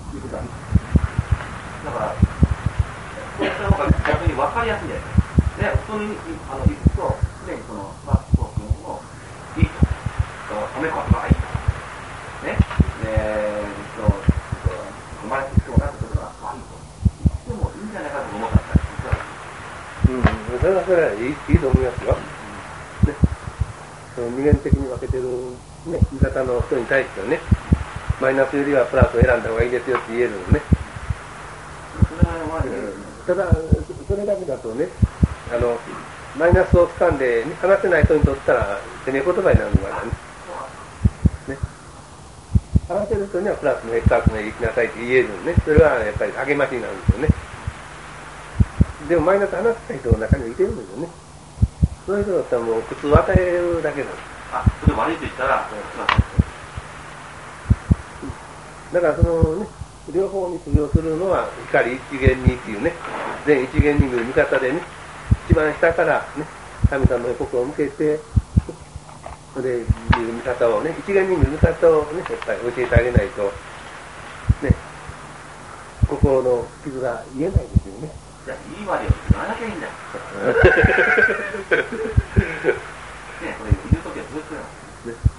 いうことだね。だから、こういった方が逆に分かりやすいんじゃないですか。ね、普通に行くと、常にそのパスポートのいいと、褒め言葉がいいと、ね、生まれてきそうなってことが悪いと言ってもいいんじゃないかと思ったんです。 それはいいと思いますよ。ね、その二元的に分けてる、ね、味方の人に対してはね、マイナスよりはプラスを選んだ方がいいですよって言えるのね。ただ、それだけだとね、マイナスを掴んで、ね、話せない人にとったら、手ね言葉になるのがね。ね、話せる人にはプラスの X の行きなさいって言えるのね。それはやっぱり励ましになるんですよね。でもマイナス話せない人の中にはいてるんですよね。そういう人だったらもう苦痛を与えるだけなんです。 それ悪いと言ったら、 だからそのね、両方に通用するのは光一元にっていうね、全一元に見る見方でね、一番下からね、神様の心を向けて、それで見る見方をね、一元に見る見方をね、やっぱり教えてあげないと、ね、心の傷が癒えないですよね。 じゃあ、いい悪いを言わなきゃいいんだよ。ね、これ言うときはずっとやる。ね、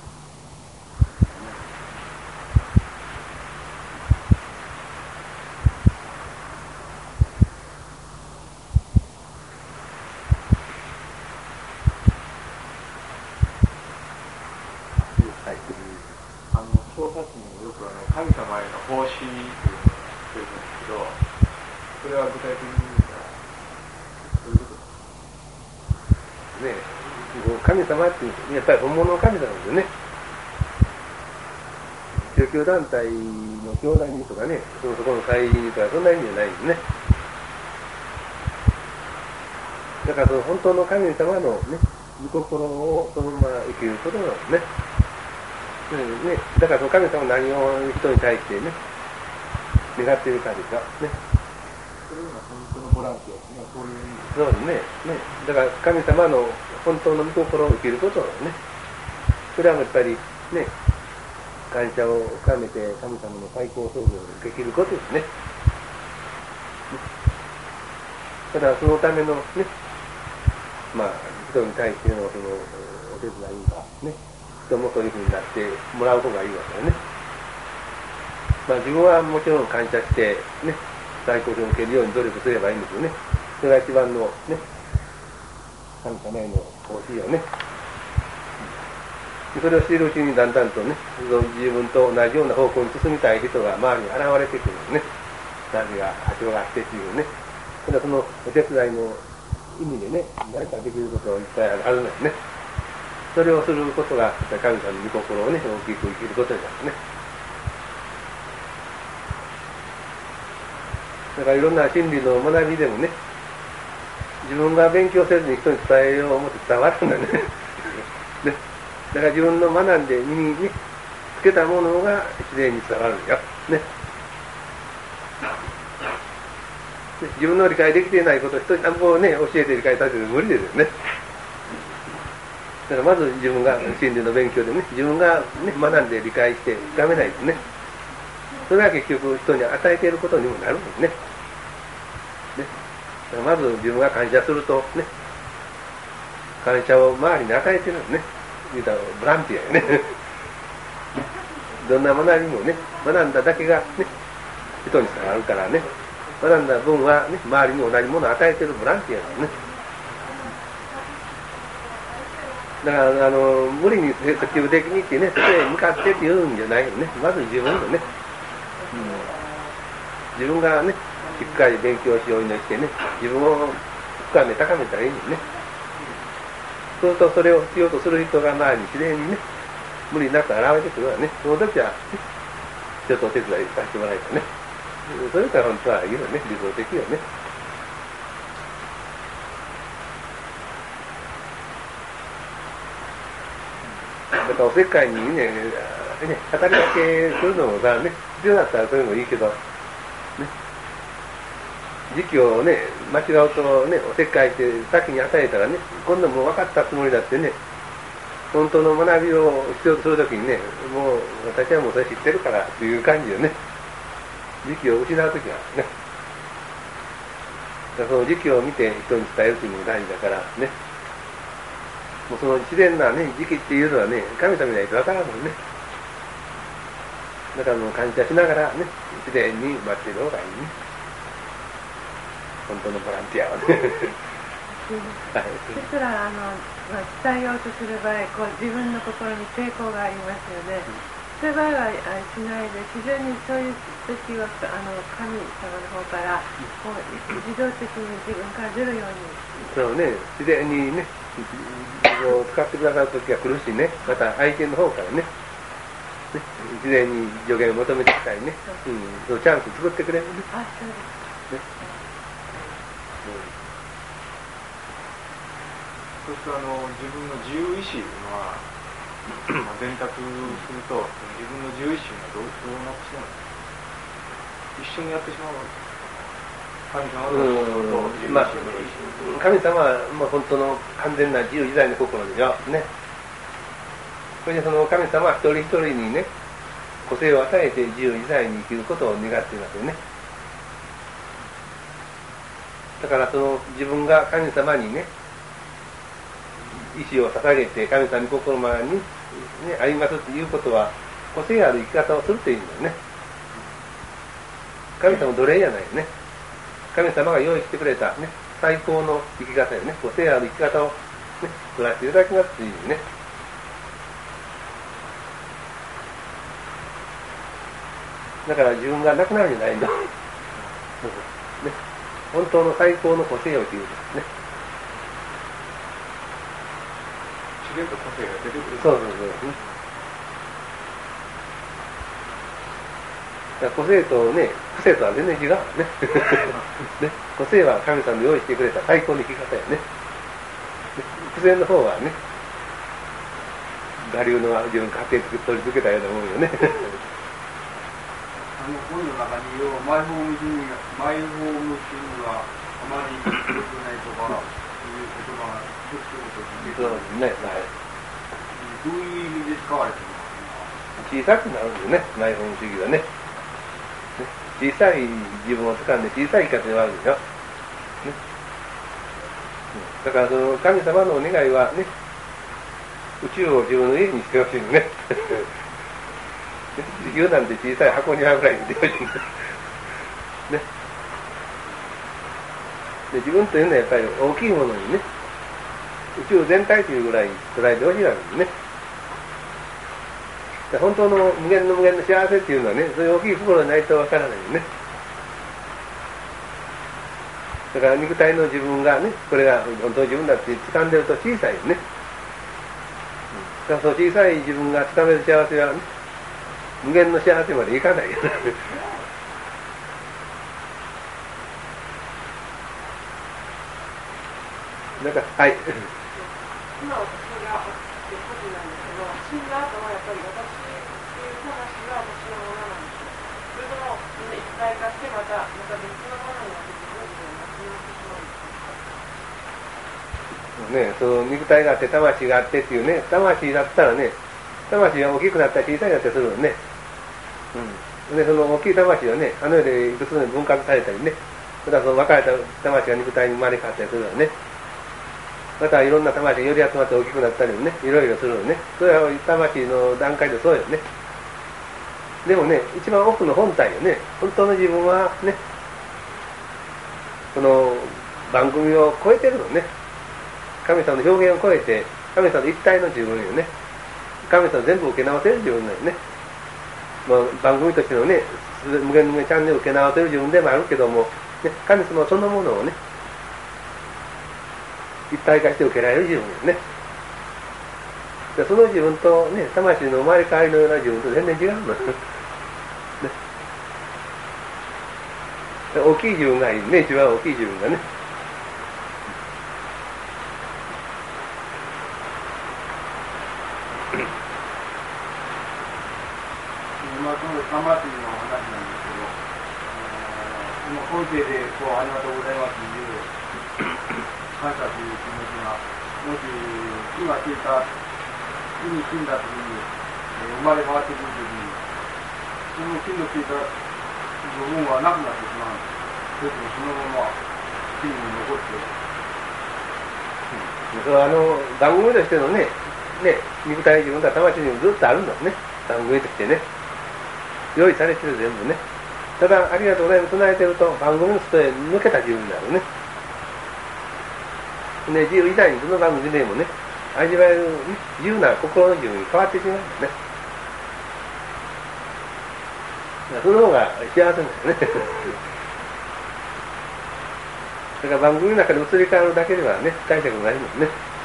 小冊にもよく神様への奉仕というのをしてるんですけど、それは具体的に言うとどういうことですかね。神様ってやっぱり本物の神様ですよね。宗教団体の教団にとかね、そこの会員とかそんな意味じゃないんですね。だからその本当の神様のね、御心をそのまま生きることなんですね。ね、だからその神様は何を人に対してね、願っているかですかね。 それが本当のボランティアですね。そういう意味。 そうですね。ね、だから神様の本当の御心を生きることなんですね。それはやっぱりね、感謝を深めて神様の最高創造をできることですね。ただそのためのね、まあ人に対してのそのお手伝いがね、人もそういうふうになってもらう方がいいわけだね。まあ自分はもちろん感謝してね、最高賞を受けるように努力すればいいんですよね。それが一番のね、神様への奉仕よね。それをしているうちにだんだんとね、自分と同じような方向に進みたい人が周りに現れてくるんですね。何が広がってっていうね。ただそのお手伝いの意味でね、何かできることがいっぱいあるんですね。それをすることが神様の御心をね、大きく生きることになるね。だからいろんな真理の学びでもね、自分が勉強せずに人に伝えよう思って伝わるんだね。ね、だから自分の学んで身に、ね、つけたものが自然に伝わるんだよ。ね。自分の理解できていないことを人に何もね、教えて理解させるの無理ですよね。だからまず自分が真理の勉強でね、自分が、ね、学んで理解して深めないとね、それが結局人に与えていることにもなるんですね。ね、だからまず自分が感謝するとね、感謝を周りに与えてるんですね。言うたらボランティアやね。どんな学びもね、学んだだけがね、人に伝わるからね、学んだ分はね、周りに同じものを与えているボランティアですね。だから無理に積極的にってね、それへ向かってって言うんじゃないよね。まず自分のね、自分がね、しっかり勉強しようにしてね、自分を深め高めたらいいんですね。そうするとそれを必要とする人が周りに自然にね、無理なく現れてくるわね。その時は、ね、ちょっとお手伝いさせてもらえたね。それから本当はいいよね、理想的よね。だからおせっかいにね、語りかけするのもさ、ね、必要だったらそれもいいけど、ね、時期をね、間違うとね、おせっかいして先に与えたらね、今度もう分かったつもりだってね、本当の学びを必要とするときにね、もう私はもうそれ知ってるからという感じよね。 時期を失う時があるね。だからその時期を見て人に伝えるというのも大事だからね。もうその自然なね、時期っていうのはね、神様いないとわからんもんね。だからもう感謝しながらね、自然に待っている方がいいね。本当のボランティアはね。はい、 そしたら伝えようとする場合、自分の心に抵抗がありますよね。そういう場合はしないで、自然にそういう時は神様の方から自動的に自分から出るように。 そうね、自然にね、使ってくださる時が来るしね、また相手の方からね、自然に助言を求めてきたりね、そのチャンス作ってくれるね。 あ、そうですね。 そうすると自分の自由意志のは電卓すると自分の自由意志がどうなってしまうの？一緒にやってしまうの？神様の心と自由意志の神様は本当の完全な自由自在の心でしょね。それでその神様は一人一人にね、個性を与えて自由自在に生きることを願っていますよね。だからその自分が神様にね、意志を捧げて神様に心まに、ね、歩みますということは個性ある生き方をするというんだよね。神様奴隷じゃないよね。神様が用意してくれた、ね、最高の生き方よね。個性ある生き方を、ね、取らせていただきますというね。だから自分がなくなるんじゃないんだ。ね、本当の最高の個性をというですね。 自然と個性が出てくる。 そう。だから個性とね、癖とは全然違うね。ね、個性は神様の用意してくれた最高の生き方やね。癖の方はね、我流の自分勝手に取り付けたようなもんよね。 本の中にマイホーム主義があまり良くないとかいう言葉が一つ一つ出てくるんですね。どういう意味で使われてるのかな。 小さくなるんですよね、マイホーム主義はね。小さい自分を掴んで小さい生き方になるんですよ。だからその神様のお願いはね、宇宙を自分の家にしてほしいのね。地球なんて小さい箱庭ぐらいにしてほしいんです。ね。で、自分というのはやっぱり大きいものにね、宇宙全体というぐらい捉えてほしいわけですね。本当の無限の幸せっていうのはね、そういう大きい心にないとわからないよね。だから肉体の自分がね、これが本当の自分だって掴んでると小さいよね。だからその小さい自分が掴める幸せはね、無限の幸せまでいかないよね。なんか、はい。 今私が起こってなんですけど、死んだ後はやっぱり私っていう魂は私のものなんですよ。それとも一体化してまた別のものになって自分自身がなくなってしまうんですか？ ね、その肉体があって魂があってっていうね、魂だったらね、魂が大きくなったり小さいなったりするのね。でその大きい魂はね、あの世でいくつも分割されたりね、またその分かれた魂が肉体に生まれ変わったりするのね。またいろんな魂がより集まって大きくなったりもね、いろいろするのね。それは魂の段階でそうよね。でもね、一番奥の本体よね、本当の自分はね、この番組を超えてるのね。神様の表現を超えて、神様と一体の自分よね。神様全部受け直せる自分だよね。番組としてのね、無限のチャンネルを受け直せる自分でもあるけども、ね、神様そのものをね、一体化して受けられる自分ですね。でその自分とね、魂の生まれ変わりのような自分と全然違うの。ね、大きい自分がいいね、一番大きい自分がね。 今その魂の話なんですけど、今根底でありがとうございますという感謝という気持ちが、もし今聞いた、死んだ時に、生まれ変わってくる時に、その死の聞いた部分はなくなってしまうんです。それともそのまま地に残って、 番組としてのね、肉体自分とは魂にもずっとあるんだね、番組としてね。用意されてる全部ね。ただ、ありがとうございます唱えてると、番組の外へ抜けた自分になるね。で、自由以外にどの番組でもね、味わえる、自由な心の自分に変わってしまうんだね。その方が幸せなんだよね。だから番組の中で移り変わるだけではね、大したことないもんね。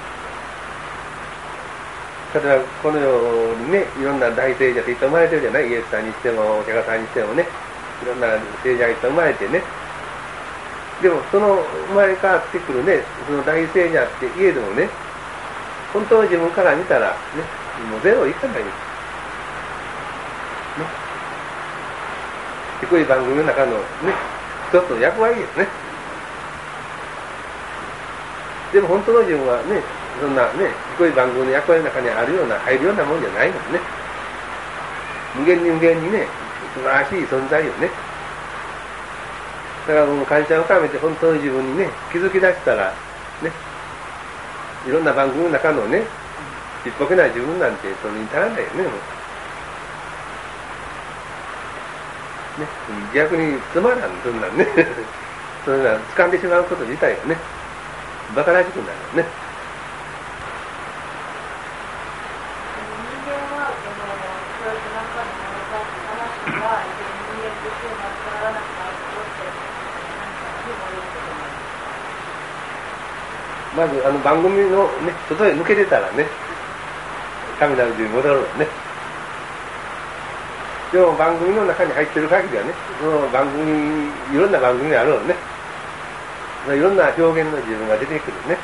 例えばこのようにね、いろんな大聖者っていっぱい生まれてるじゃない。イエスさんにしても、お釈迦さんにしてもね、いろんな聖者がいっぱい生まれてね。でもその生まれ変わってくるね、その大聖者って言えどもね、本当に自分から見たらね、もうゼロいかないんです。ね。低い番組の中のね、一つの役割ですね。でも本当の自分はね、そんなね、低い番組の役割の中にあるような、入るようなもんじゃないもんね。無限に無限にね、素晴らしい存在よね。だからもう感謝を深めて本当の自分にね、気づき出したら、ね、いろんな番組の中のね、ちっぽけな自分なんてそれに足らないよね、もう。ね、逆につまらん、そんなんね。そんな掴んでしまうこと自体がね、馬鹿らしくなるよね。 人間はそうやって何回も話が人間としてなくならなくなることって何かにも言うことない。 まず番組のね、外へ抜けてたらね、神なる自由に戻るわね。でも番組の中に入ってる限りはね、その番組、いろんな番組があるのね。いろんな表現の自分が出てくるね。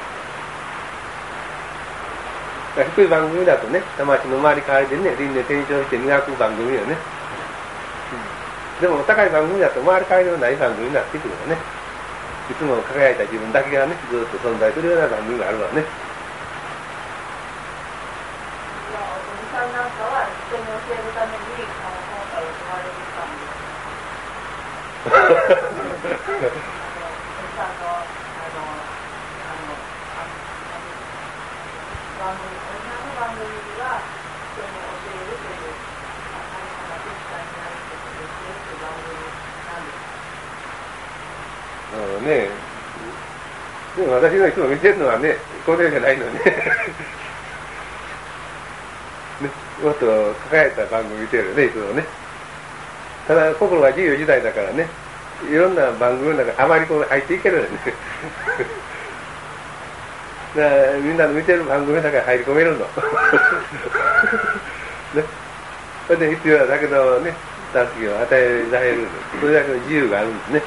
低い番組だとね、魂の周り代わりでね、輪廻転生して磨く番組よね。でも高い番組だと周り代わりのない番組になってくるよね。いつも輝いた自分だけがね、ずっと存在するような番組があるわね。 おじさんなんかは人に教えるために今回生まれてきたんです。おじさんの番組は人に教えるという神様と一体になることですよという番組なんです。 ねえ。でも私がいつも見てるのはね、これじゃないのね。ね、もっと輝いた番組見てるよね、いつもね。ただ心が自由自在だからね、いろんな番組の中あまりこう入っていけるよね。だからみんなの見てる番組の中に入り込めるの。ね、それで必要だけどね、助けを与えられる、それだけの自由があるんですね。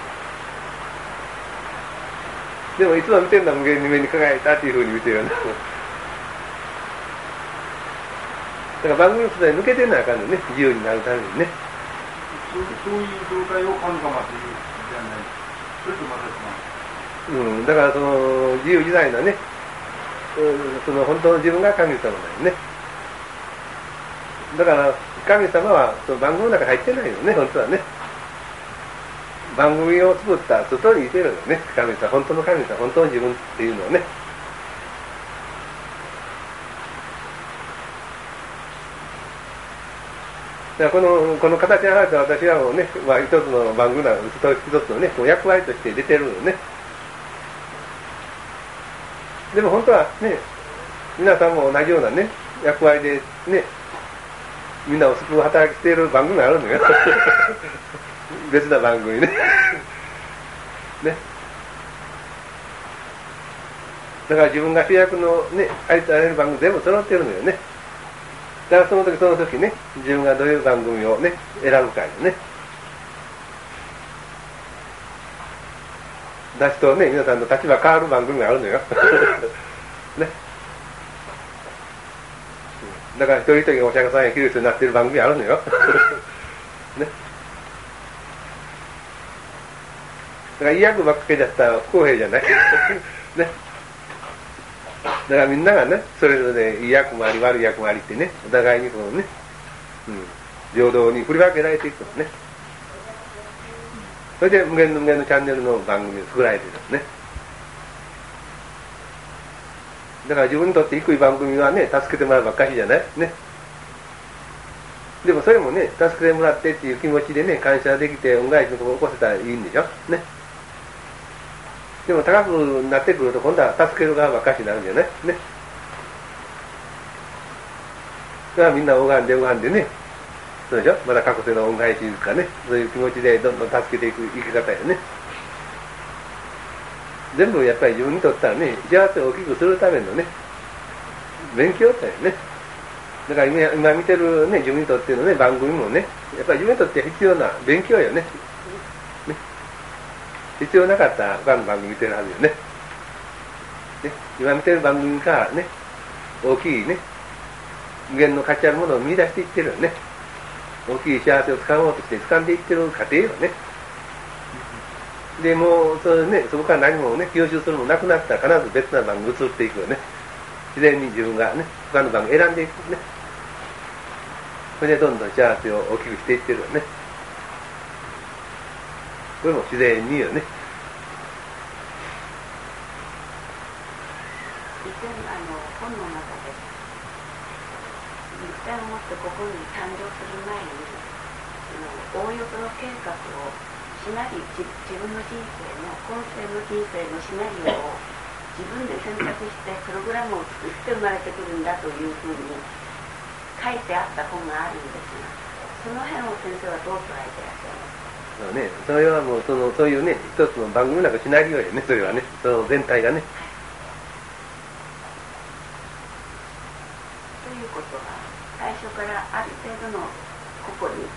でもいつも見てるのは無限に目に輝いたっていうふうに見てるよね。だから番組の外に抜けてんのはあかんのね、自由になるためにね。 そういう状態を神様っていうじゃない。それとまた違う。 だからその自由自在なね、その本当の自分が神様だよね。だから神様はその番組の中に入ってないよね、本当はね。番組を作った外にいてるよね、神様、本当の神様、本当の自分っていうのをね。だからこの形に合わせて私はもうね、一つの番組なの、一つのね、役割として出てるのね。でも本当はね、皆さんも同じようなね、役割でね、みんなを救う働きしている番組があるのよ。別な番組ね。ね。だから自分が主役のね、ありとあらゆる番組全部揃ってるのよね。だからその時ね、自分がどういう番組をね、選ぶかよね。だしとね、皆さんの立場変わる番組があるのよ。ね。だから一人一人がお釈迦さんやキリストになっている番組あるのよ。ね。だから医薬ばっかりだったら不公平じゃない。ね。だからみんながね、それぞれいい役もあり悪い役もありってね、お互いにこのね、平等に振り分けられていくのね。 それで無限の無限のチャンネルの番組を作られてるんですね。だから自分にとって低い番組はね、助けてもらうばっかりじゃないね。でもそれもね、助けてもらってっていう気持ちでね、感謝できて恩返しのところを起こせたらいいんでしょね。でも高くなってくると今度は助ける側ばっかりになるんじゃないね。だからみんな拝んで拝んでね、そうでしょ、また過去性の恩返しですかね、そういう気持ちでどんどん助けていく生き方やね。全部やっぱり自分にとったらね、幸せを大きくするためのね、勉強だよね。だから今見てるね、自分にとってのね、番組もね、やっぱり自分にとって必要な勉強よね。ね、必要なかったら他の番組見てるはずよね。ね、今見てる番組からね、大きいね、無限の価値あるものを見出していってるよね。大きい幸せを掴もうとして掴んでいってる過程よね。でもうそこから何もね、吸収するものなくなったら必ず別な番組に移っていくよね。自然に自分がね、他の番組選んでいくね。それでどんどん幸せを大きくしていってるよね。これも自然によね。 以前本の中で実際をもってここに誕生する前におおよその計画をシナリオ、自分の人生の今世の人生のシナリオを自分で選択してプログラムを作って生まれてくるんだというふうに書いてあった本があるんですが、その辺を先生はどう捉えていらっしゃいますか？ そうね、それはもうそういうね、一つの番組の中シナリオよね、それはね、その全体がね。 ということは最初からある程度のここに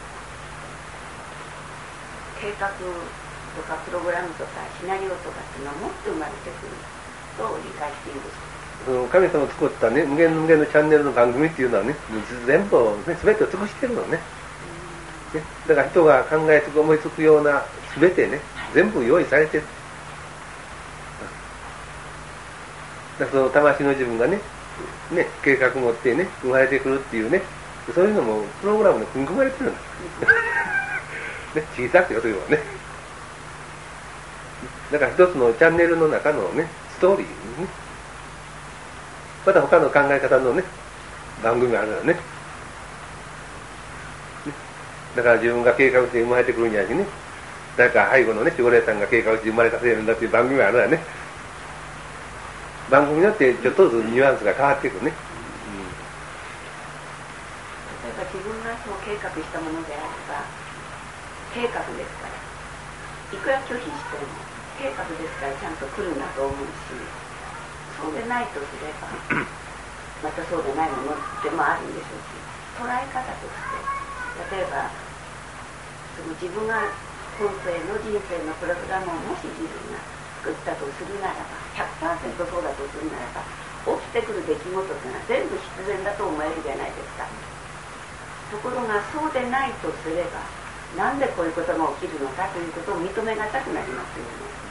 計画とかプログラムとかシナリオとかっていうのを持って生まれてくると理解していいんですか？ その神様が作ったね、無限の無限のチャンネルの番組っていうのはね、全部をね、全てを尽くしてるのね。ね、だから人が考えつく思いつくような全てね、全部用意されてる。だからその魂の自分がね、計画持ってね、生まれてくるっていうね、そういうのもプログラムで組み込まれてるんだ。ね、小さくよ、それはね。だから一つのチャンネルの中のね、ストーリーね。また他の考え方のね、番組あるよね。だから自分が計画して生まれてくるんじゃなくてね、誰か背後のね、守護霊さんが計画して生まれさせるんだっていう番組があるよね。番組によってちょっとずつニュアンスが変わっていくね。 例えば自分がそう計画したものであれば、計画ですから、いくら拒否しても計画ですからちゃんと来るんだと思うし、そうでないとすればまたそうでないものでもあるんでしょうし、捉え方として例えばその自分が今世の人生のプログラムをもし自分が作ったとするならば 100% そうだとするならば、起きてくる出来事というのは全部必然だと思えるじゃないですか。ところがそうでないとすれば、なんでこういうことが起きるのかということを認めがたくなりますよ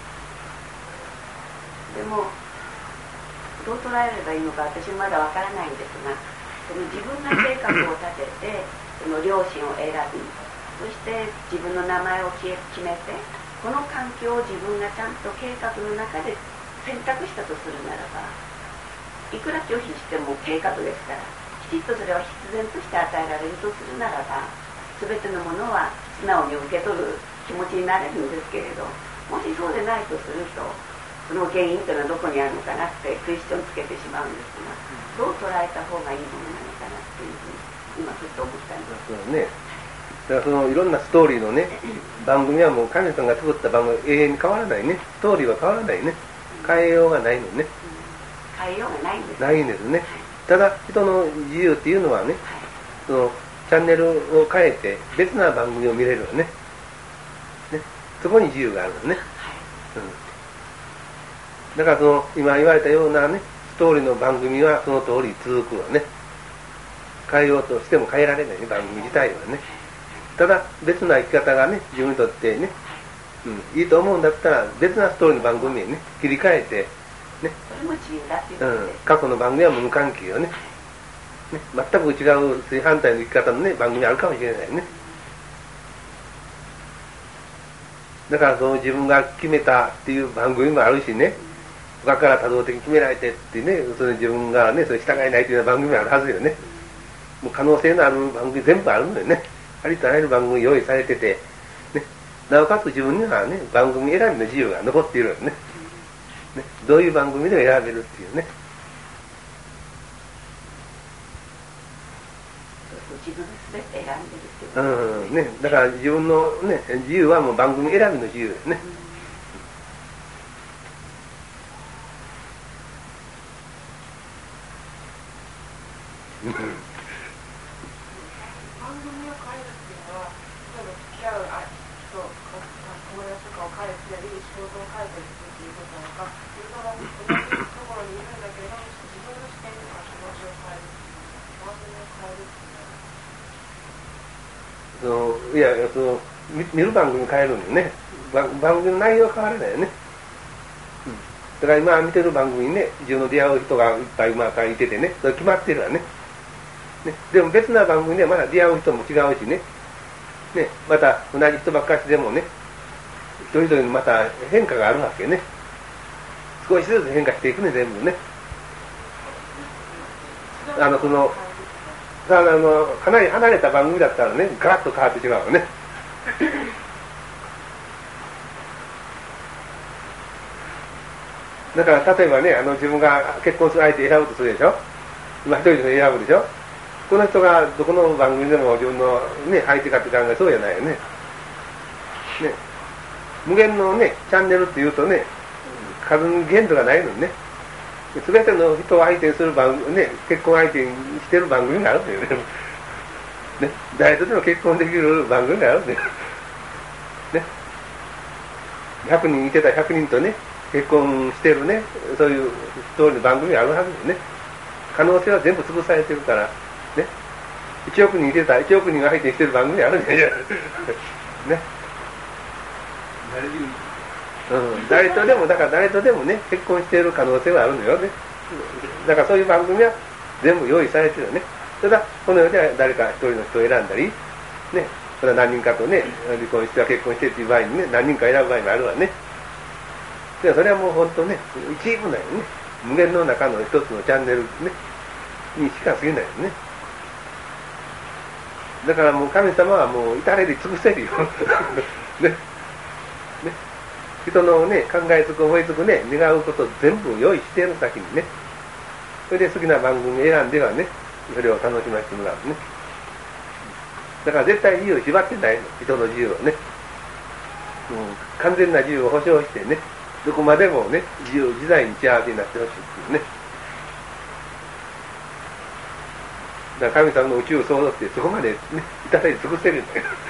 ね。でもどう捉えればいいのか私まだわからないんですが、その自分が計画を立ててその両親を選び、そして自分の名前を決めて、この環境を自分がちゃんと計画の中で選択したとするならば、いくら拒否しても計画ですから、きちっとそれは必然として与えられるとするならば、全てのものは素直に受け取る気持ちになれるんですけれど、もしそうでないとすると、その原因というのはどこにあるのかなってクエスチョンつけてしまうんですが、どう捉えた方がいいものなのかなっていうふうに今ふっと思ったんです。 そうね。だからそのいろんなストーリーのね、番組はもう神様が作った番組は永遠に変わらないね。ストーリーは変わらないね。変えようがないのね。 変えようがないんです。 ないんですね。ただ人の自由っていうのはね、そのチャンネルを変えて別な番組を見れるよね。そこに自由があるのね。だからその今言われたようなね、ストーリーの番組はその通り続くわね。変えようとしても変えられないね、番組自体はね。ただ別な生き方がね、自分にとってね、いいと思うんだったら別なストーリーの番組にね、切り替えてね、 それも自由だっていうことです。 過去の番組は無関係よね。全く違う正反対の生き方のね、番組あるかもしれないね。 だからその自分が決めたっていう番組もあるしね、他から多動的に決められてってね、それ自分がね、それ従えないというような番組もあるはずよね。もう可能性のある番組全部あるのよね。ありとあらゆる番組用意されてて、ね、なおかつ自分にはね、番組選びの自由が残っているよね。ね、どういう番組でも選べるっていうね。 自分が全て選んでるっていうことね、だから自分のね、自由はもう番組選びの自由ですね。 番組を変えるっていうのは、例えば付き合う人、友達とかを変えたり、仕事を変えたりするっていうことなのか、それとも同じところにいるんだけれども、自分の視点とか気持ちを変えるっていう、番組を変えるっていうのは。 いや、見る番組変えるんよね。番組の内容は変わらないよね。だから今見てる番組にね、自分の出会う人がいっぱいいててね、それ決まってるわね。でも別な番組でまだ出会う人も違うしね、また同じ人ばっかしでもね、一人一人にまた変化があるわけね。少しずつ変化していくね、全部ね。かなり離れた番組だったらね、ガラッと変わってしまうわね。だから例えばね、自分が結婚する相手選ぶとするでしょ。今一人で選ぶでしょ。この人がどこの番組でも自分の、ね、相手かって考えそうじゃないよね。無限のね、チャンネルっていうとね、数に限度がないのにね。すべての人を相手にする番組、ね、結婚相手にしてる番組があるんだよね。誰とでも結婚できる番組があるんだよ。100人いてた100人とね、結婚してるね、そういう通りの番組があるはずですね。可能性は全部潰されてるから、ね。1億人いてた1億人が相手にしてる番組あるんじゃないね。誰とでも、だから誰とでもね、結婚している可能性はあるのよね。だからそういう番組は全部用意されてるよね。ただ、この世では誰か一人の人を選んだり、ね、それは何人かとね、離婚しては結婚してっていう場合にね、何人か選ぶ場合もあるわね。でそれはもう本当ね、一部だよね。無限の中の一つのチャンネル、ね、にしか過ぎないよね。だからもう神様はもう至れり尽くせるよ。ね。人のね、考えつく思いつくね、願うこと全部用意している先にね。それで好きな番組選んではね、それを楽しませてもらうね。だから絶対自由を縛ってないの、人の自由をね。もう完全な自由を保障してね、どこまでもね、自由自在に幸せになってほしいっていうね。だから神様の宇宙創造ってそこまでね、至れり尽くせるんだよ。ね。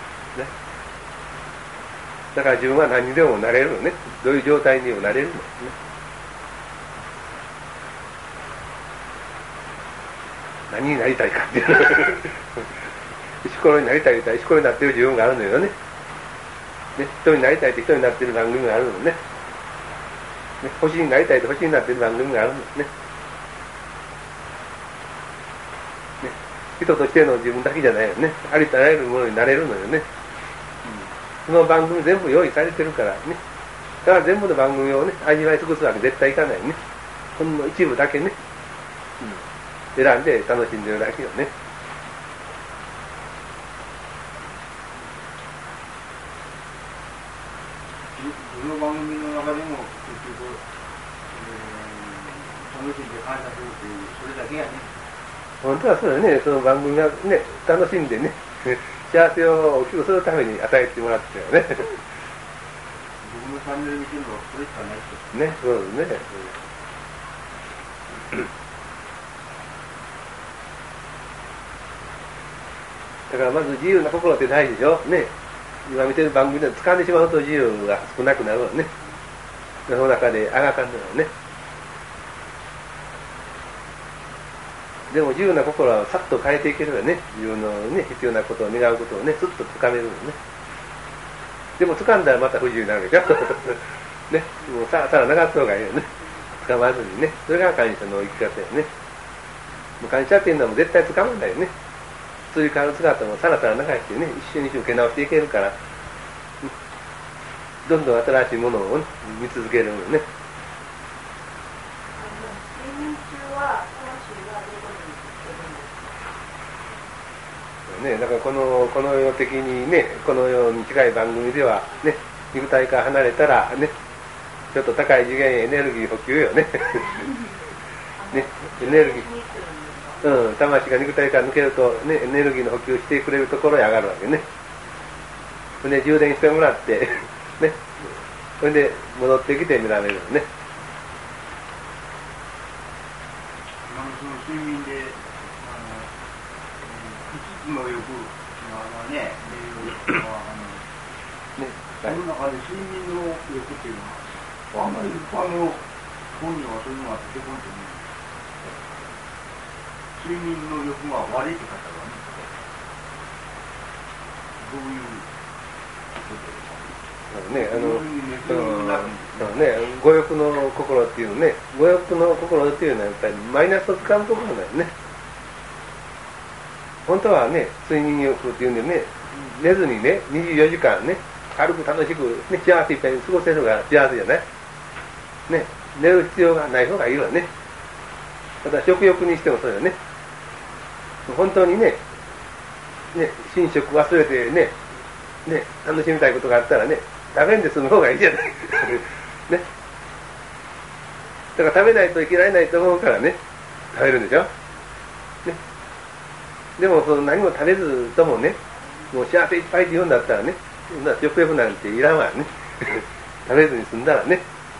だから自分は何にでもなれるのね。どういう状態にもなれるのね。何になりたいかっていう石ころになりたいと石ころになっている自分があるのよね。人になりたいと人になっている番組があるのね。星になりたいと星になっている番組があるのね。人としての自分だけじゃないよね。ありとあらゆるものになれるのよね。その番組全部用意されてるからね。だから全部の番組をね、味わい尽くすわけ絶対いかないね。ほんの一部だけね、選んで楽しんでるだけよね。 どの番組の中でも結局、楽しんで感謝するっていう、それだけやね。 本当はそうだね、その番組がね、楽しんでね、幸せを大きくするために与えてもらってよね。 僕のチャンネル見てるのはそれしかないですね、そうですね。だからまず自由な心って大事でしょ。ね。今見てる番組で掴んでしまうと自由が少なくなるわね。その中であがかんのよね。でも自由な心はさっと変えていけるよね。自分のね、必要なことを願うことをね、すっと掴めるのね。でも掴んだらまた不自由になるでしょ。ね、もうさら長った方がいいよね。掴まずにね。それが感謝の生き方よね。もう感謝っていうのはもう絶対掴むんだよね。釣り替わる姿もさらさら長いしてね、一瞬に受け直していけるから。 どんどん新しいものを、ね、見続けるのね。 睡眠中は魂はどこに行ってるんですか？ ね、だからこの世的にね、この世に近い番組ではね、肉体から離れたらね、ちょっと高い次元エネルギー補給よね。ね、エネルギー、魂が肉体から抜けるとね、エネルギーの補給してくれるところへ上がるわけね。で充電してもらってね、それで戻ってきて見られるのね。 その睡眠で5つの欲ね、その中で睡眠の欲っていうのはあんまり一般の本にはそういうのが出てこないと思う。睡眠の欲が悪いって方はね、どういう五欲の心っていうのね、五欲の心っていうのはやっぱりマイナスを使うところなんよね。本当はね、睡眠欲っていうんでね、寝ずにね、24時間ね、軽く楽しく、ね、幸せいっぱいに過ごせるのが幸せじゃない。ね、寝る必要がない方がいいわね。また食欲にしてもそうよね。本当にね、寝食忘れてね、楽しみたいことがあったらね、食べんで済む方がいいじゃない。ね。だから食べないと生きられないと思うからね、食べるんでしょ。ね。でも何も食べずともね、もう幸せいっぱいって言うんだったらね、食欲なんていらんわね。食べずに済んだらね。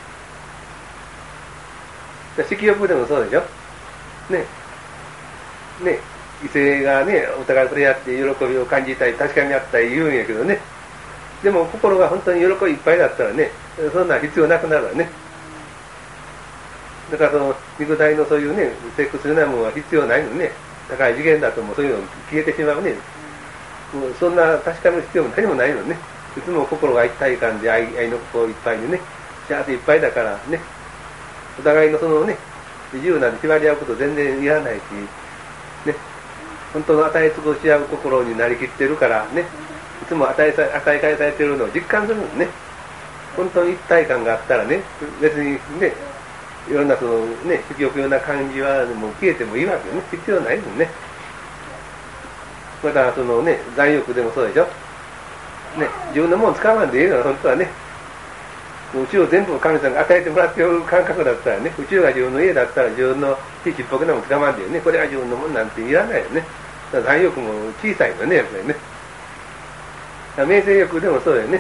色欲でもそうでしょ。ね。異性がね、お互い触れ合って喜びを感じたい、確かにあったり言うんやけどね。でも心が本当に喜びいっぱいだったらね、そんな必要なくなるわね。だから肉体のそういうね、セックスのようなものは必要ないのね。高い次元だともうそういうの消えてしまうね。もうそんな確かめる必要も何もないのね。いつも心が一体感で愛の心いっぱいでね、幸せいっぱいだからね、お互いのそのね、自由なんて縛り合うこと全然いらないし、ね、本当の与え尽くし合う心になりきってるからね、いつも与え返されてるのを実感するのね。本当に一体感があったらね、別にね、いろんなそのね、色欲ような感じはもう消えてもいいわけよね。必要ないもんね。またそのね、残欲でもそうでしょ。ね、自分のもの使わんでいいのは本当はね、宇宙を全部神様が与えてもらっておる感覚だったらね、宇宙が自分の家だったら自分のちっぽけなもの使わんでよね。これが自分のものなんていらないよね。だから残欲も小さいのね、やっぱりね。名声欲でもそうだよね。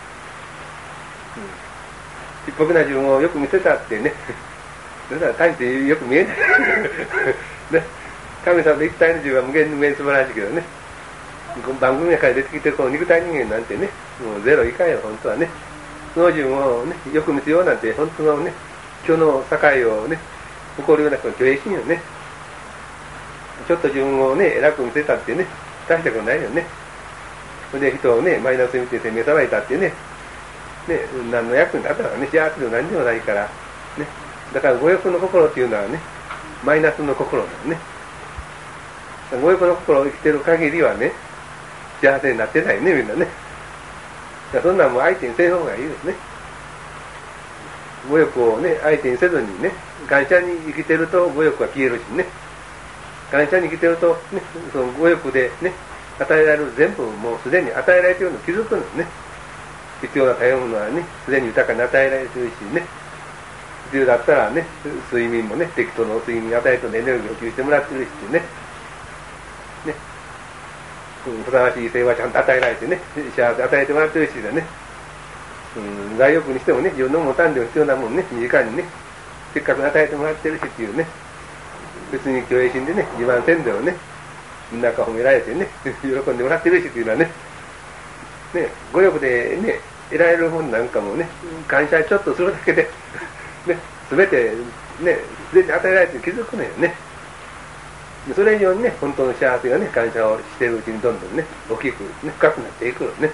ちっぽけな自分をよく見せたってね、そしたら大してよく見えない。ね、神様と一体の自分は無限に無限に素晴らしいけどね、番組から出てきてるこの肉体人間なんてね、もうゼロ以下よ、本当はね。その自分をね、よく見せようなんて、本当のね、今日の境をね、誇るようなこの虚栄心よね。ちょっと自分をね、偉く見せたってね、大したことないよね。それで人をね、マイナスに見て責めさばいたってね、何の役に立ったらね、幸せでも何でもないから、ね。だから五欲の心っていうのはね、マイナスの心なのね。五欲の心を生きてる限りはね、幸せになってないね、みんなね。だからそんなんも相手にせん方がいいですね。五欲をね、相手にせずにね、感謝に生きてると五欲は消えるしね。感謝に生きてると、ね、その五欲でね、与えられる全部もうすでに与えられているのを気づくのね。必要な食べ物はね、すでに豊かに与えられているしね。必要だったらね、睡眠もね、適当な睡眠与えてエネルギーを補給してもらってるしね。ね。ふさわしい性はちゃんと与えられてね、幸せ与えてもらってるしだね。外欲にしてもね、自分の持たんでも必要なもんね、身近にね、せっかく与えてもらってるしっていうね、別に虚栄心でね、自慢せんでもね、みんなが褒められてね、喜んでもらってるしっていうのはね、五欲でね、得られるもんなんかもね、感謝ちょっとするだけで、ね、すべてね、すでに与えられて気づくのよね。それ以上にね、本当の幸せがね、感謝をしているうちにどんどんね、大きく、ね、深くなっていくのね。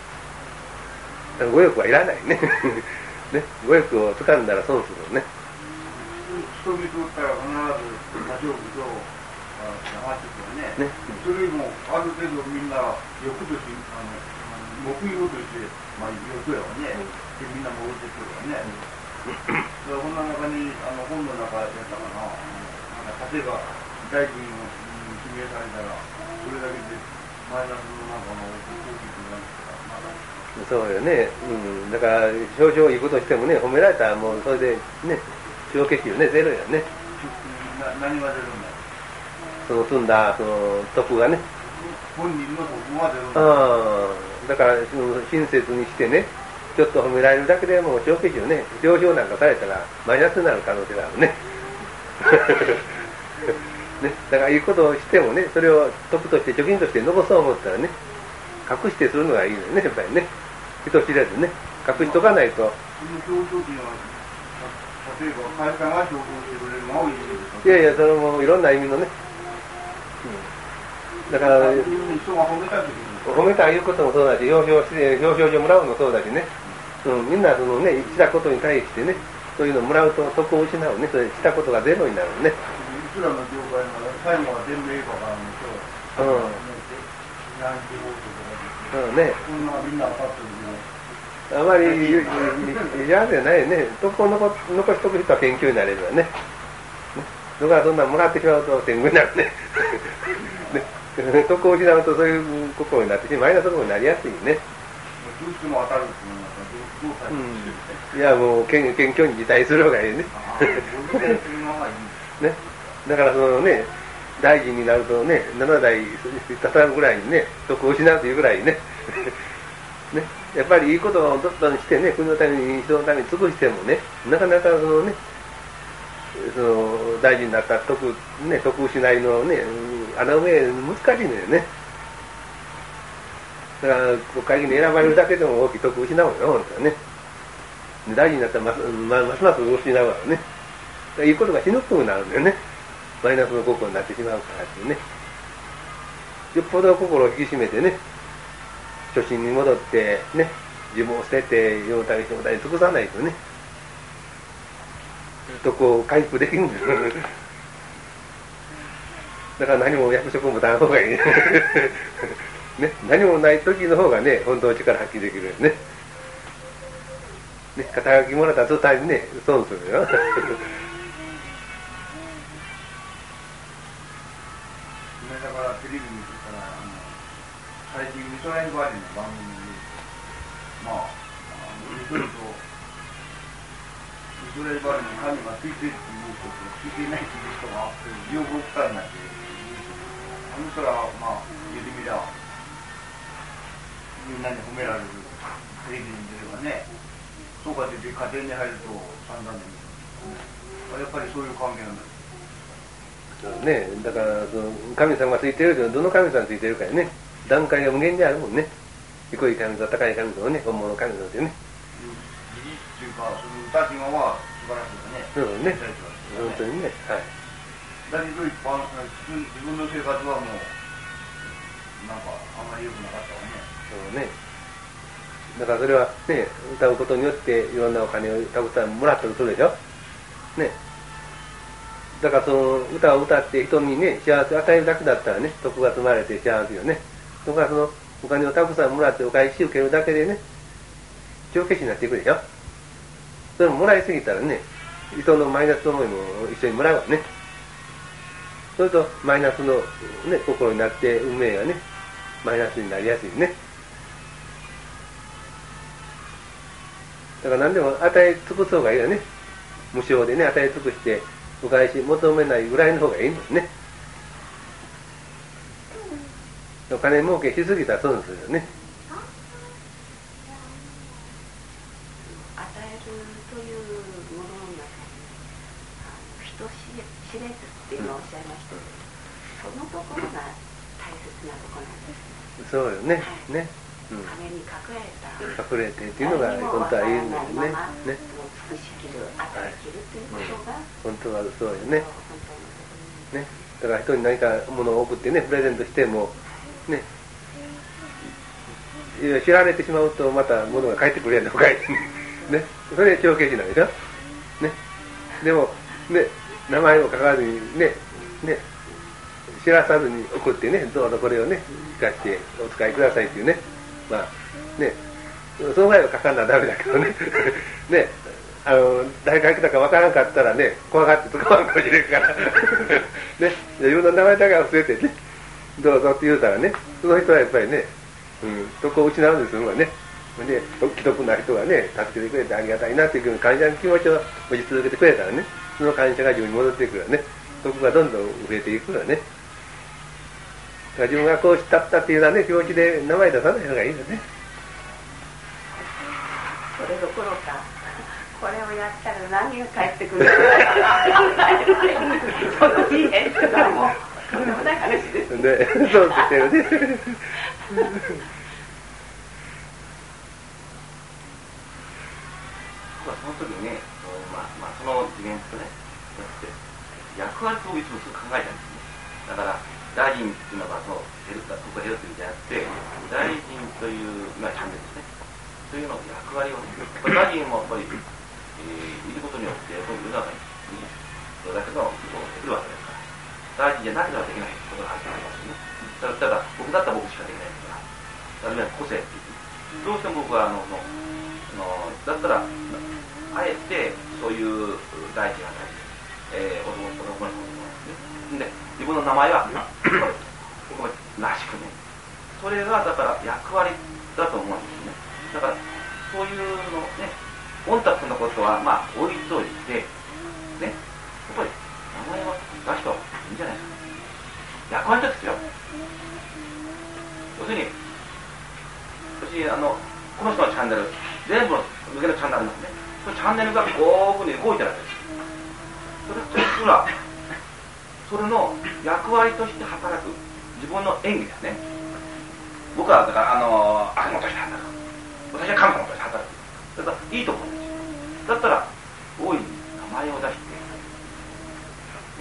五欲はいらないね。ね、五欲を掴んだら損するのね。 人々ったら必ず多少部と上がってくるね。それもある程度みんな欲とし目標として、まあ、言うとやわね、でみんなも売ってくるわね。だからこんな中に、本の中やったかな、例えば大臣に指名されたら、それだけでマイナスのなんかの大きくなるから、まだ。 そうよね、だから少々いいことしてもね、褒められたらもうそれでね、消費よね、ゼロやね。 何が出るんだその積んだその徳がね。 本人の徳が出るんだ。 だからその親切にしてね、ちょっと褒められるだけでもう消費よね、上昇なんかされたらマイナスになる可能性があるね。ね、だからいいことをしてもね、それを徳として貯金として残そう思ったらね、隠してするのがいいのよね、やっぱりね。人知らずね、隠しとかないと。 その表彰金は、例えば会社が表彰してくれるのがいいんですか？ いやいや、それもいろんな意味のね。だから、 人が褒めた時に。 褒めたいうこともそうだし、表彰状もらうのもそうだしね。みんなそのね、したことに対してね、そういうのもらうと徳を失うね、それしたことがゼロになるね。 いくらの業界なら最後は全部いいかからんでしょ。何時放送とかで。 ね、 そんなみんな分かってるけど。 あまり嫌じゃないね。徳を残しとく人は研究になれるわね。だからそんなもらってしまうと天狗になるね。徳を失うとそういう心になってしまいマイナスの心になりやすいね。 どうしても当たるっていうのはどう対処してるいやもう謙虚に自体する方がいいね。ね、だからそのね、大臣になるとね、7代たたるぐらいにね、徳を失うというぐらいね。ね、やっぱりいいことをどっとしてね、国のために人のために尽くしてもね、なかなかそのね、その大臣になった徳失いのね、穴埋め難しいのよね。だから国会議員に選ばれるだけでも大きい徳失うのよ、本当はね。大臣になったらますます失うわね。いいことがしにくくなるんだよね。マイナスの心になってしまうからっていうね。よっぽど心を引き締めてね、初心に戻ってね、自分を捨てて世のため人のために尽くさないとね、徳を回復できるんです。だから何も役職も持たん方がいいね。ね、何もない時の方がね、本当の力発揮できるよね。ね、肩書きもらった途端にね、損するよ。 だからテレビ見てたら最近美空ひばりの番組に見てると美空ひばりの神がついてるっていう人とついていないっていう人が両方二人になってあの人ら言ってみりゃみんなに褒められるテレビに出ればね、そうかといって家庭に入ると散々でやっぱりそういう関係なんだよ。 ね、だからその神様がついてるけどどの神様がついてるかよね。段階が無限にあるもんね。低い神様、高い神様ね、本物の神様ってね。 技術っていうかその歌島は素晴らしいよね。 ね、本当にね、はい。 だけど自分の生活はもうなんかあんまり良くなかったわね。 そうね。だからそれはね、歌うことによっていろんなお金をたくさんもらったりするでしょ。ね。だからその歌を歌って人にね、幸せを与えるだけだったらね、徳が積まれて幸せよね。だからそのお金をたくさんもらってお返し受けるだけでね、帳消しになっていくでしょ。それももらいすぎたらね、人のマイナスの思いも一緒にもらうわね。それとマイナスの、ね、心になって運命がね、マイナスになりやすいね。だから何でも与え尽くす方がいいよね。無償でね、与え尽くしてお返し求めないぐらいの方がいいんですね。お金儲けしすぎたら損するよね。 与えるというものの中に人知れずっていうのをおっしゃいましたけど、そのところが大切なところなんですね。 そうよね、 はい、 ね、 羽に隠れてっていうのが本当はいいんだよね。ね、 尽くしきる、与えきるということが、 本当はそうよね。ね、だから人に何か物を送ってね、プレゼントしてもね、知られてしまうとまた物が返ってくるやんのかいね、それで帳消しなんでしょ。ね、でもね、名前を書かずにね、知らさずに送ってね、どうぞこれをね、生かしてお使いくださいっていうね、 ね、その前は書かんなダメだけどねね、誰が来たかわからんかったらね、怖がって使わんかもしれんからね、自分の名前だけ忘れてね、どうぞって言うたらね、その人はやっぱりね、そこを失うんですよね。で、既得な人がね、助けてくれてありがたいなっていう感謝の気持ちを持ち続けてくれたらね、その感謝が自分に戻っていくからね、そこがどんどん増えていくからね。だから自分がこうしたったっていうようなね、気持ちで名前出さない方がいいよね。 それどころか、これをやったら何が返ってくるのか考えてない。その次元っていうのはもう、とんでもない話ですね。 で、そうですよね。 その時にね、その次元とね、役割といつもすぐ考えたんですね。だから、大臣っていうのはここ減るっていうんじゃなくて、大臣という、チャンネルですね。というの役割をね、大臣もやっぱり、いることによって、世の中にそれだけのことをできるわけですから、大臣じゃなければできないことがあると思いますよね。ただ、僕だったら僕しかできないから、あるいは個性っていう。どうしても僕は、だったら、あえてそういう大事な大事、男の子ですね。で、自分の名前はここらしくね。それがだから役割だと思うんですよね。だからそういうのね、オンタックのことは置いといて、ね、やっぱり名前は出した方がいいんじゃないですか。役割ですよ。要するに、この人のチャンネル、全部の向けのチャンネルなんですね。そのチャンネルがこういうふうに動いてるわけです。それの役割として働く自分の演技ですね。僕はだから悪魔として働く。私は神様として働く。だからいいと思うんですよ。だったら大いに名前を出して、ね、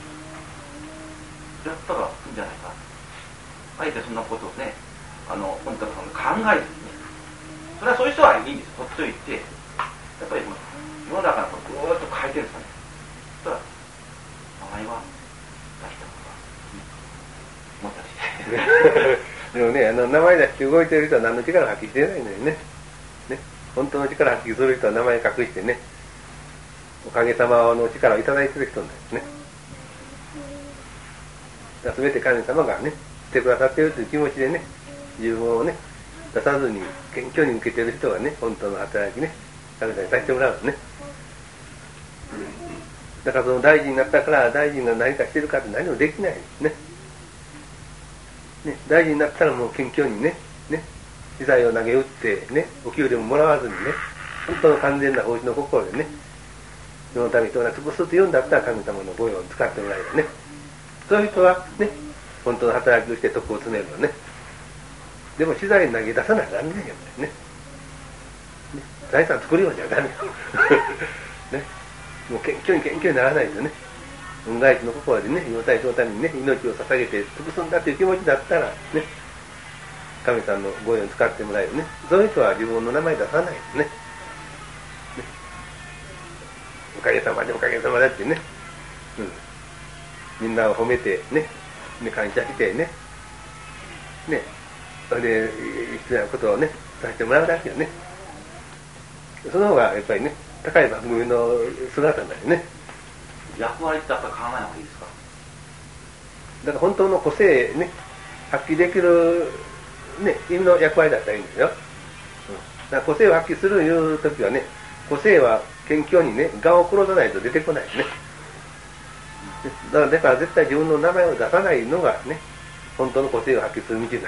やったらいいんじゃないか。あえてそんなことをね、本当に考えずにね。それはそういう人はいいんです。ほっといて、やっぱり世の中のことをぐーっと変えてるんですよね。そしたら名前は出した方がいい。思ったりして。 でもね、名前出して動いてる人は何の力を発揮してないのよね。ね、本当の力を発揮する人は名前隠してね、おかげさまの力をいただいてる人なんですね。すべて神様がね、してくださっているという気持ちでね、自分をね、出さずに謙虚に受けている人がね、本当の働きね、神様にさせてもらうのね。だからその大臣になったから大臣が何かしてるかって何もできないんですね。ね、大臣になったらもう謙虚にね、資材を投げ打ってね、お給料ももらわずにね、本当の完全な奉仕の心でね、そのため人が尽くすと言うんだったら神様の御用を使ってもらえるね。そういう人はね、本当の働きをして徳を積めるのね。でも資材投げ出さないとダメだよね。財産作るようじゃダメよ。ね、もう謙虚にならないとね、恩返しの心でね、世のためそのためにね、命を捧げて尽くすんだという気持ちだったらね、神さんの御用に使ってもらえるね。そういう人は自分の名前出さないですね。おかげさまでおかげさまでってね、みんなを褒めてね、感謝してね、それで必要なことをね、させてもらうだけよね。その方がやっぱりね、高い番組の姿になるね。 役割ってやっぱり考えない方がいいですか？ だから本当の個性ね、発揮できるね、意味の役割だったらいいんですよ。だから個性を発揮するいう時はね、個性は謙虚にね、我を殺さないと出てこないね。だから絶対自分の名前を出さないのがね、本当の個性を発揮する道だ。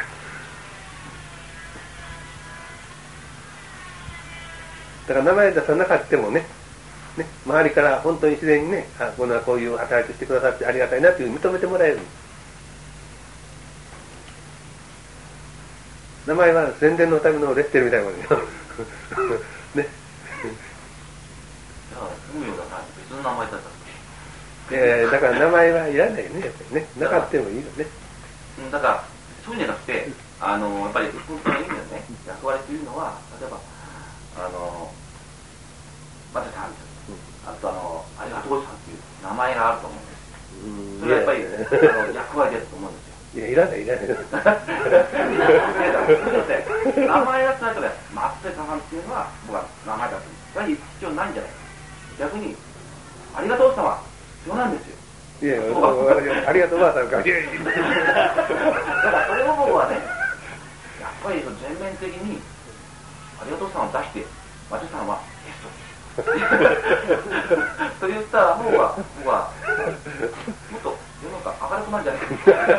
だから名前出さなかったもね、周りから本当に自然にね、こういう働きしてくださってありがたいなという認めてもらえる。名前は宣伝のためのレッテルみたいなものよ。ね。 海をだから別の名前だったっけ？ だから名前はいらないよね、やっぱりね。なかったもいいよね。 だからそういうんじゃなくて、やっぱり本当の意味のね、役割というのは、例えばまたさん、あとありがとうさんっていう名前があると思うんですよ。それはやっぱり役割だと思うんですよ。 いや、いらない。 名名前がつないとね、松下さんっていうのは僕は名前だと思う。それは必要ないんじゃないか。逆に、ありがとう様、必要なんですよ。 いや、ありがとうばあさんか。いやいやだからそれを僕はね、やっぱり全面的に、ありがとうさんを出して、松下さんはゲスト。と言った方が、僕は、もっと世の中明るくなるんじゃない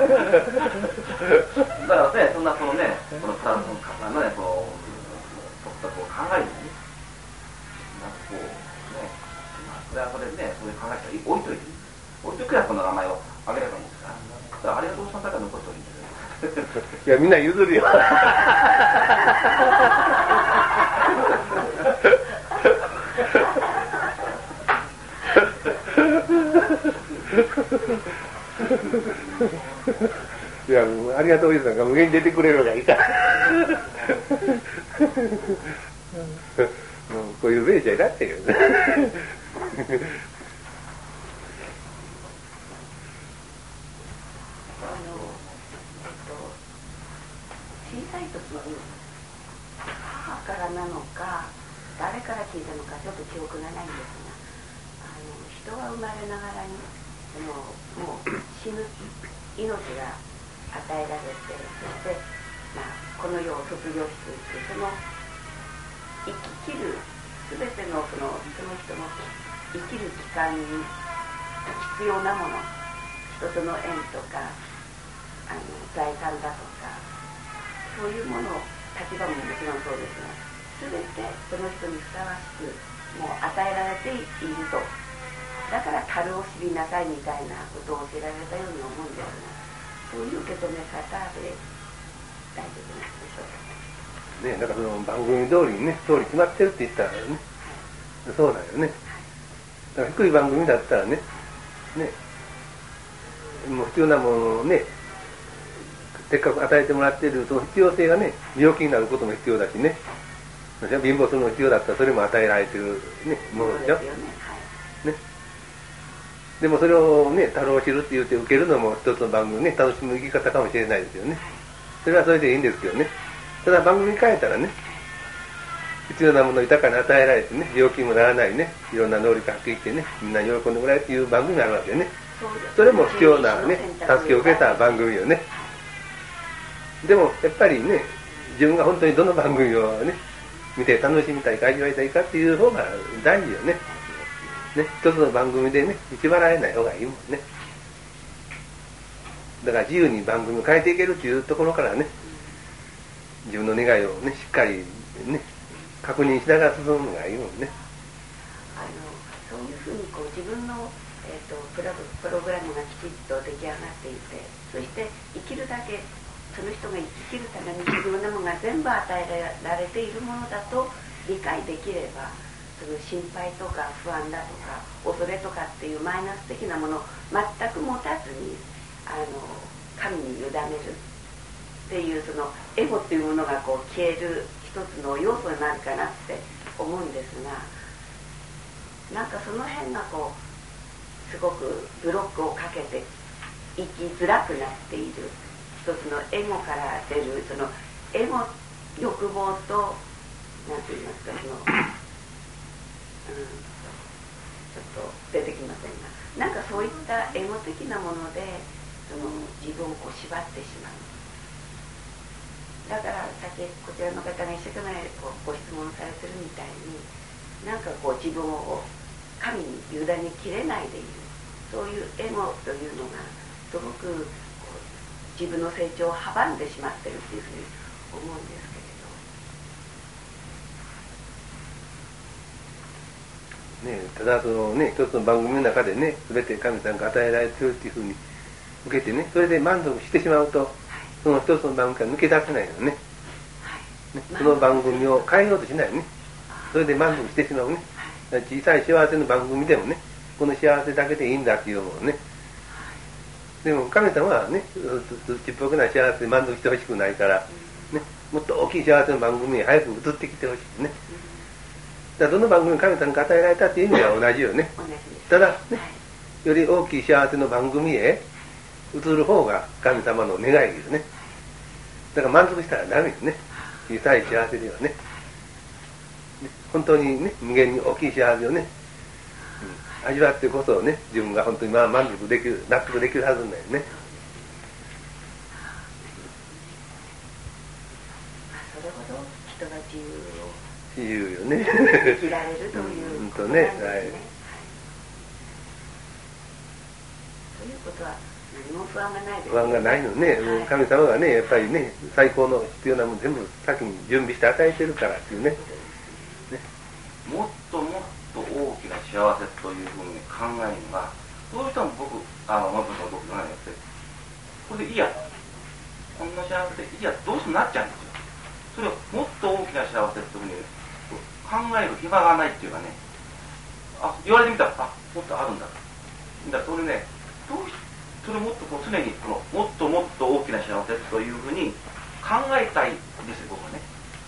か。だからね、そんなこのね、このプラスの方のね、こう、取ったこう考えにね、なんかこう、ね、それはそれでね、そういう考え方置いといて、置いとくやこの名前をあげればいいんですから。だからありがとうさんだから残しておいていいんですよ。 いや、みんな譲るよ。いや、ありがとうおじさんが無限に出てくれるのがいいから。もうこういう名じゃいらってるよね。 小さい時に母からなのか誰から聞いたのかちょっと記憶がないんですが、人は生まれながらにもう死ぬ命が与えられて、そして、この世を卒業していく、その生きる全てのその人の生きる期間に必要なもの、人との縁とか財産だとか、そういうもの、立場ももちろんそうですが、全てその人にふさわしくもう与えられていると。だから樽を知りなさいみたいなことを教えられたように思うんですが、そういう受け止め方で大丈夫なんでしょうか。 ね、だからその番組通りにね、通り決まってるって言ったらね、はい、そうなんよね。だから低い番組だったらね、もう必要なものをね、せっかく与えてもらっているその必要性がね、病気になることも必要だしね、貧乏するの必要だったらそれも与えられてる、ね、ものでしょ。ね、でもそれをね、太郎を知るって言って受けるのも一つの番組ね、楽しむ生き方かもしれないですよね。それはそれでいいんですけどね。ただ番組に変えたらね、必要なものを豊かに与えられてね、病気にもならないね、いろんな能力発揮してね、みんな喜んでもらえるっていう番組があるわけでね。それも必要なね、助けを受けた番組よね。でもやっぱりね、自分が本当にどの番組をね、見て楽しみたいか味わいたいかっていう方が大事よね。ね、一つの番組でね、縛られない方がいいもんね。だから自由に番組を変えていけるっていうところからね、自分の願いをね、しっかりね、確認しながら進むのがいいもんね。 そういうふうにこう自分の、プログラムがきちっと出来上がっていて、そして生きるだけその人が生きるために必要なものが全部与えられているものだと理解できれば、その心配とか不安だとか恐れとかっていうマイナス的なものを全く持たずに神に委ねるっていう、そのエゴっていうものがこう消える一つの要素になるかなって思うんですが、なんかその辺がこうすごくブロックをかけて生きづらくなっている一つのエゴから出るそのエゴ欲望と何て言いますか、そのちょっと出てきませんが、なんかそういったエゴ的なものでその自分をこう縛ってしまう。だからさっきこちらの方が一生懸命こうご質問されてるみたいに、なんかこう自分を神に委ねきれないでいる、そういうエゴというのがすごくこう自分の成長を阻んでしまってるっていうふうに思うんですけれど。 ね、ただそのね、一つの番組の中でね、全て神さんが与えられてるっていうふうに受けてね、それで満足してしまうと、その一つの番組から抜け出せないのね。ね、その番組を変えようとしないね。それで満足してしまうね。小さい幸せの番組でもね、この幸せだけでいいんだっていうものね。でも神様はね、ちっぽけな幸せで満足してほしくないから、ね、もっと大きい幸せの番組に早く移ってきてほしいね。だからどの番組に神様が与えられたっていう意味は同じよね。ただね、より大きい幸せの番組へ移る方が神様の願いですね。だから満足したらダメですね。 小さい幸せではね、本当にね、無限に大きい幸せをね、味わってこそね、自分が本当に満足できる、納得できるはずなんだよね。 それほど人が自由を自由よね。 生きられるということなんですね。ということは何も不安がないですね。 不安がないのね、 はい、 神様がね、やっぱりね、最高の必要なもの全部先に準備して与えてるからっていうね。 もっともっと大きな幸せというふうに考えるのが、どうしても僕の何やって、これでいいやと。こんな幸せでいいやどうしてもなっちゃうんですよ。それをもっと大きな幸せというふうに考える暇がないっていうかね、言われてみたら、もっとあるんだと。だからそれね、それをもっとこう常にこのもっともっと大きな幸せというふうに考えたいんですよ、僕はね。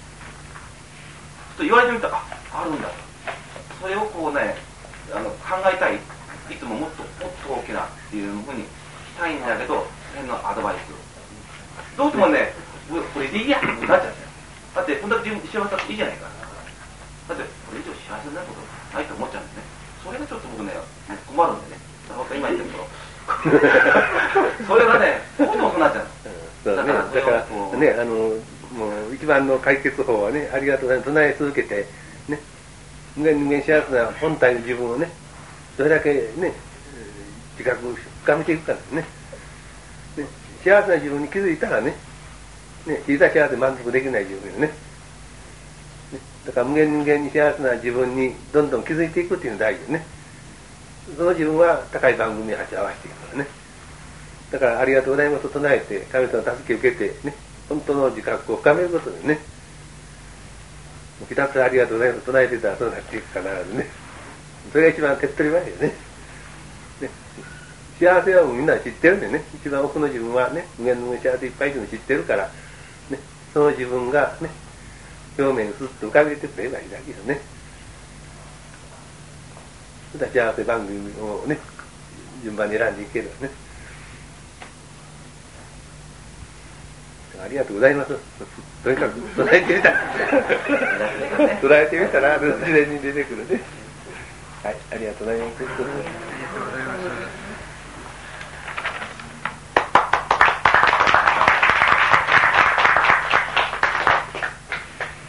と言われてみたら、あるんだと。それをこうね、考えたい。いつももっと大きなっていうふうにしたいんだけど、それのアドバイスを。どうしてもね、これでいいやってなっちゃうんですよ。だって、こんだけ自分幸せだっていいじゃないか。だって、これ以上幸せになることないと思っちゃうんですね。それがちょっと僕ね、困るんでね。今言ったけど。それがね、どうしてもそうなっちゃう。 そうね、だからね、もう一番の解決法はね、ありがとうございます、唱え続けて、ね、無限無限幸せな本体の自分をね、どれだけね、自覚を深めていくかですね。ね、幸せな自分に気づいたらね、小さい幸せで満足できない自分よね。だから無限無限に幸せな自分にどんどん気づいていくっていうのが大事ですね。その自分は高い番組に鉢合わせていくからね。だからありがとうございますと唱えて、神様の助けを受けてね、本当の自覚を深めることでね、ひたすらありがとうございますと唱えてたらそうなっていくからね。それが一番手っ取り早いよね。幸せはみんな知ってるんでね、一番奥の自分はね、無限の幸せいっぱいいるの知ってるから、ね、その自分がね、表面にスッと浮かべてくればいいだけよね。そしたら幸せ番組をね、順番に選んでいけるよね。ありがとうございます。とにかく唱えてみたら唱えてみたら自然に出てくるね。はい、ありがとうございます。